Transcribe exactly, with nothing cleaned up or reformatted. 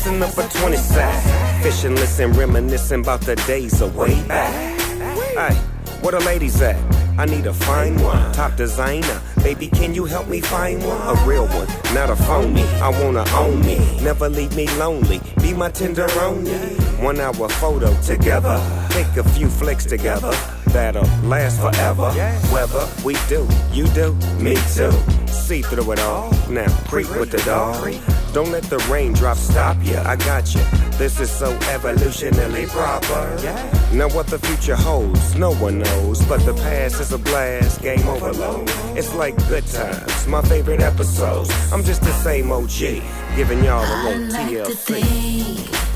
Listen up for twenty sack. Fishing, listen, reminiscing about the days of way back. Hey, where the ladies at? I need a fine one, top designer. Baby, can you help me find one? A real one, not a phony. I wanna own me, never leave me lonely. Be my tenderoni. One hour photo together, take a few flicks together. That'll last forever. Whether we do, you do, me too. See through it all. Now creep with the dog. Don't let the raindrops stop ya. I got you. This is so evolutionally proper. Now what the future holds, no one knows. But the past is a blast, game overload. It's like good times, my favorite episodes. I'm just the same O G, giving y'all a little I like T L C. to think